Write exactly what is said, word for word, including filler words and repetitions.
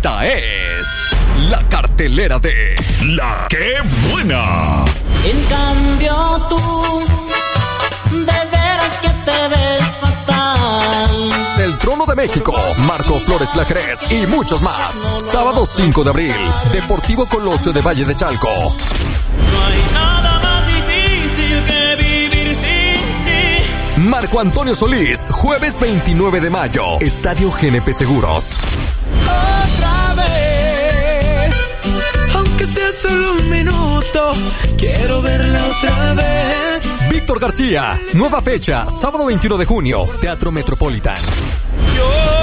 Esta es la cartelera de La Qué Buena. En cambio tú, de veras que te ves fatal. Del Trono de México, Marco Flores Lacret y muchos más. Sábado cinco de abril, Deportivo Colosio de Valle de Chalco. No hay nada más difícil que vivir sin ti. Marco Antonio Solís, jueves veintinueve de mayo, Estadio G N P Seguros. Otra vez, aunque sea solo un minuto, quiero verla otra vez. Víctor García, nueva fecha, sábado veintiuno de junio, Teatro Metropolitan. Yo